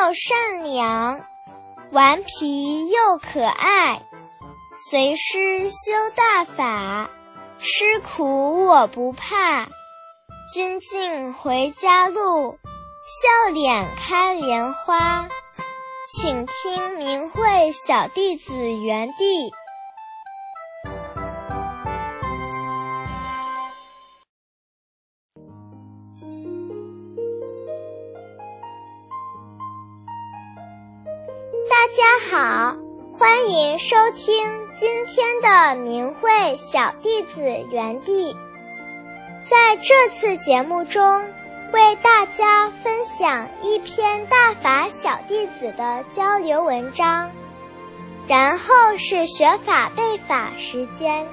又善良，顽皮又可爱，随师修大法，吃苦我不怕，精进回家路，笑脸开莲花。请听明慧小弟子园地。大家好，欢迎收听今天的明慧小弟子园地。在这次节目中，为大家分享一篇大法小弟子的交流文章，然后是学法背法时间。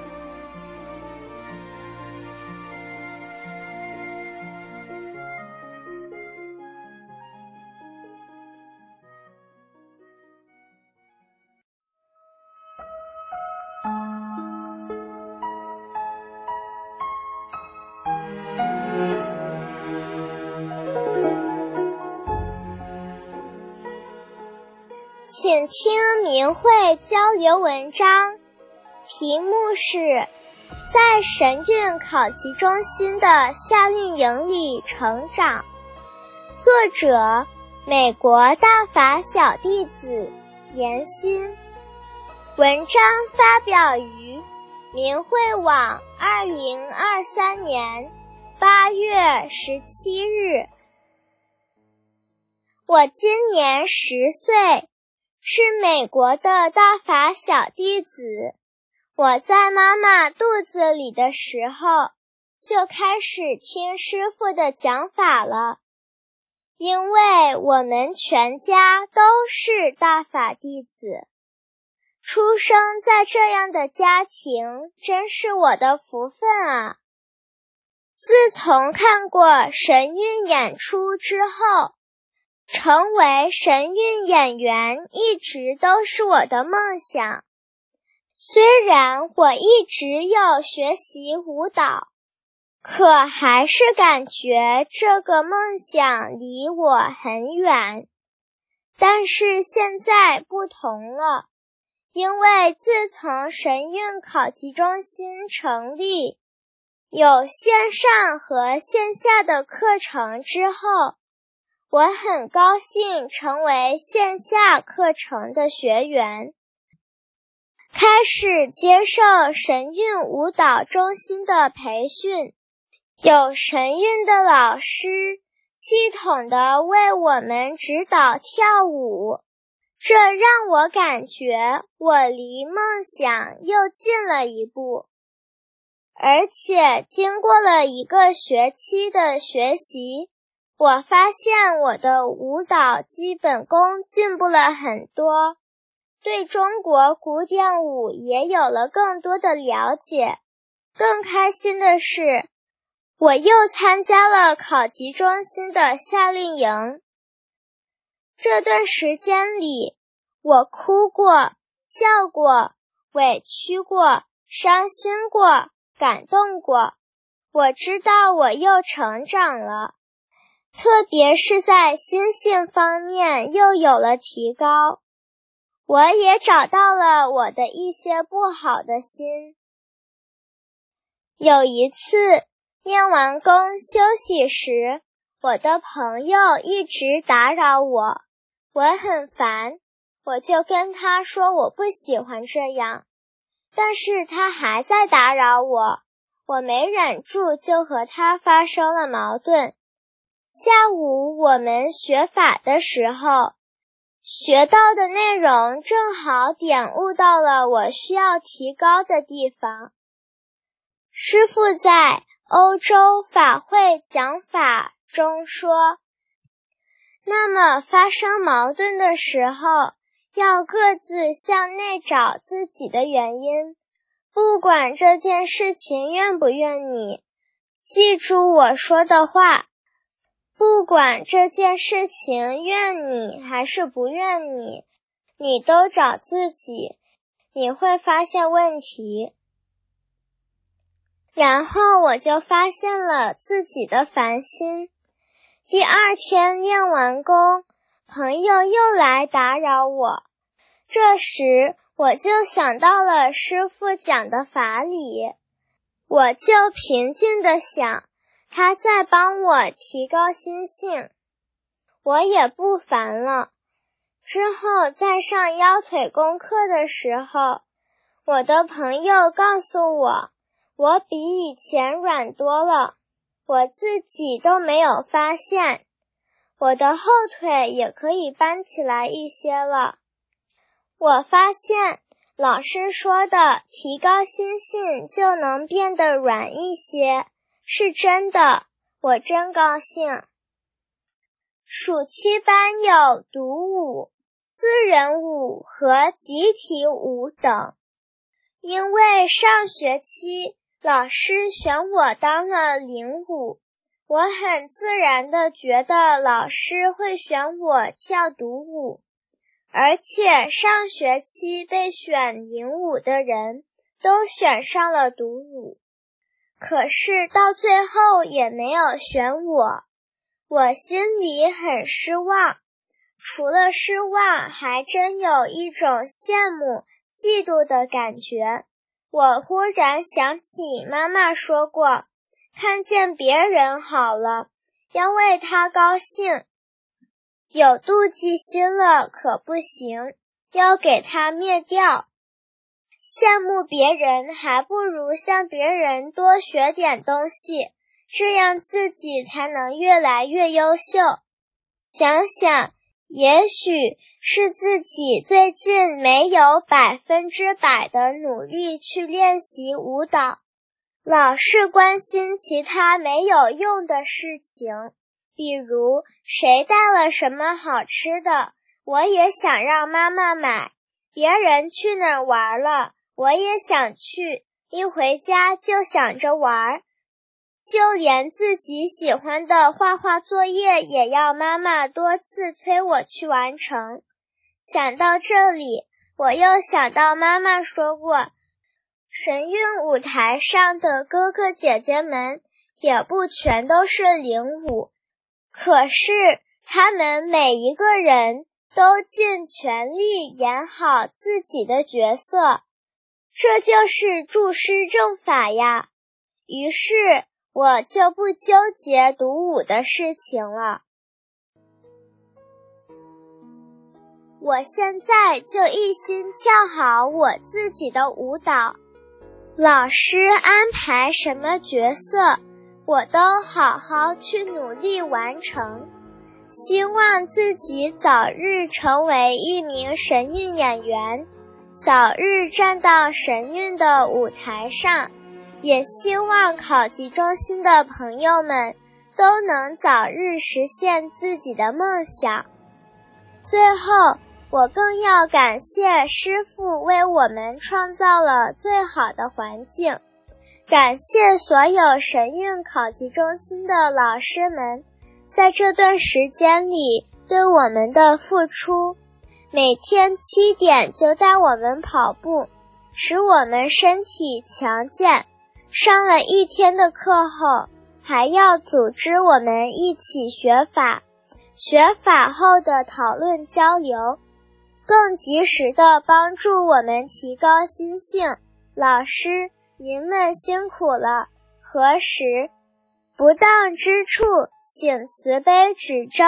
请听明慧交流文章，题目是在神韵考级中心的夏令营里成长，作者美国大法小弟子严欣，文章发表于明慧网2023年8月17日。我今年10岁，是美国的大法小弟子。我在妈妈肚子里的时候，就开始听师父的讲法了。因为我们全家都是大法弟子，出生在这样的家庭，真是我的福分啊！自从看过神韵演出之后，成为神韵演员一直都是我的梦想。虽然我一直有学习舞蹈，可还是感觉这个梦想离我很远。但是现在不同了，因为自从神韵考级中心成立，有线上和线下的课程之后，我很高兴成为线下课程的学员，开始接受神韵舞蹈中心的培训，有神韵的老师系统地为我们指导跳舞，这让我感觉我离梦想又近了一步。而且经过了1个学期的学习，我发现我的舞蹈基本功进步了很多，对中国古典舞也有了更多的了解。更开心的是，我又参加了考级中心的夏令营。这段时间里，我哭过，笑过，委屈过，伤心过，感动过。我知道我又成长了。特别是在心性方面又有了提高，我也找到了我的一些不好的心。有一次练完功休息时，我的朋友一直打扰我，我很烦，我就跟他说我不喜欢这样，但是他还在打扰我，我没忍住就和他发生了矛盾。下午我们学法的时候，学到的内容正好点悟到了我需要提高的地方。师父在欧洲法会讲法中说，那么发生矛盾的时候，要各自向内找自己的原因，不管这件事情怨不怨你，记住我说的话，不管这件事情怨你还是不怨你，你都找自己，你会发现问题。然后我就发现了自己的烦心。第2天练完功， 朋友又来打扰我。这时我就想到了师父讲的法理，我就平静地想，他在帮我提高心性，我也不烦了。之后在上腰腿功课的时候，我的朋友告诉我，我比以前软多了，我自己都没有发现，我的后腿也可以搬起来一些了。我发现老师说的提高心性就能变得软一些，是真的，我真高兴。暑期班有独舞、私人舞和集体舞等。因为上学期老师选我当了领舞，我很自然地觉得老师会选我跳独舞，而且上学期被选领舞的人都选上了独舞，可是到最后也没有选我，我心里很失望，除了失望，还真有一种羡慕、嫉妒的感觉。我忽然想起妈妈说过，看见别人好了，要为他高兴，有妒忌心了可不行，要给他灭掉。羡慕别人还不如向别人多学点东西，这样自己才能越来越优秀。想想，也许是自己最近没有100%的努力去练习舞蹈，老是关心其他没有用的事情，比如谁带了什么好吃的，我也想让妈妈买，别人去哪儿玩了，我也想去，一回家就想着玩，就连自己喜欢的画画作业也要妈妈多次催我去完成。想到这里，我又想到妈妈说过，神韵舞台上的哥哥姐姐们也不全都是领舞，可是他们每一个人都尽全力演好自己的角色，这就是注师正法呀。于是我就不纠结独舞的事情了。我现在就一心跳好我自己的舞蹈，老师安排什么角色，我都好好去努力完成。希望自己早日成为一名神韵演员，早日站到神韵的舞台上。也希望考级中心的朋友们都能早日实现自己的梦想。最后，我更要感谢师父为我们创造了最好的环境，感谢所有神韵考级中心的老师们在这段时间里对我们的付出，每天7点就带我们跑步，使我们身体强健。上了一天的课后，还要组织我们一起学法，学法后的讨论交流，更及时地帮助我们提高心性。老师，您们辛苦了，何时不当之处，请慈悲指正。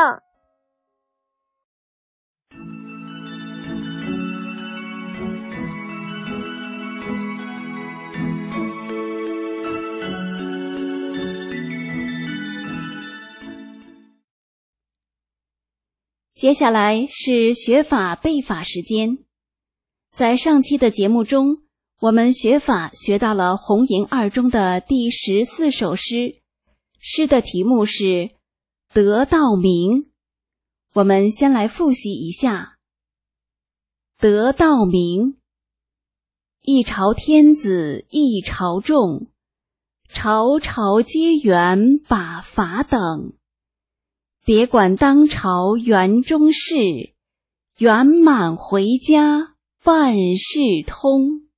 接下来是学法背法时间。在上期的节目中，我们学法学到了红营二中的第14首诗，诗的题目是得道明。我们先来复习一下。得道明，一朝天子一朝众，朝朝皆缘把法等。别管当朝园中事，圆满回家万事通。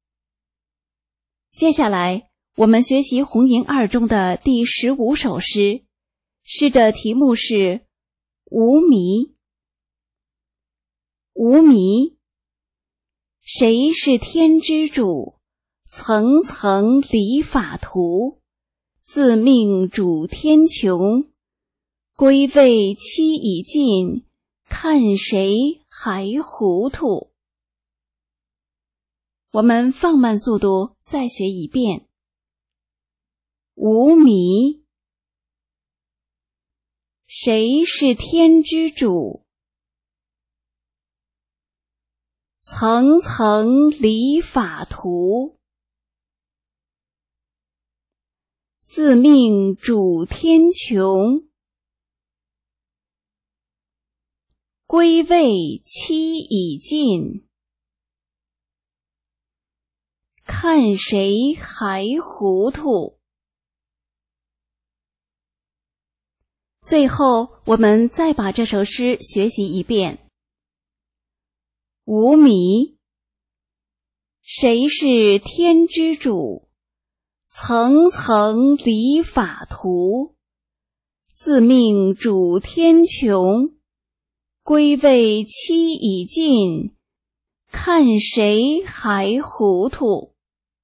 接下来我们学习红营二中的第15首诗，诗的题目是无迷。 无迷。谁是天之主？层层理法图，自命主天穹。归位期已尽，看谁还糊涂。我们放慢速度，再学一遍。无迷。谁是天之主？层层理法图，自命主天穹。归位期已尽，看谁还糊涂。最后，我们再把这首诗学习一遍。无迷。谁是天之主？层层理法图，自命主天穹。归位期已尽，看谁还糊涂。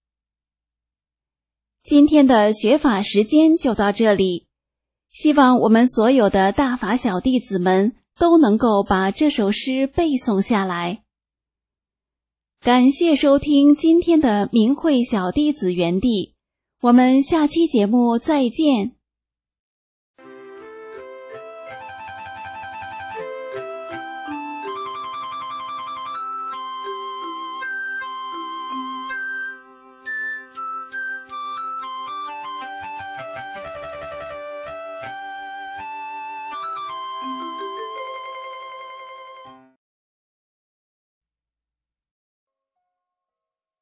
今天的学法时间就到这里，希望我们所有的大法小弟子们都能够把这首诗背诵下来。感谢收听今天的明慧小弟子园地，我们下期节目再见。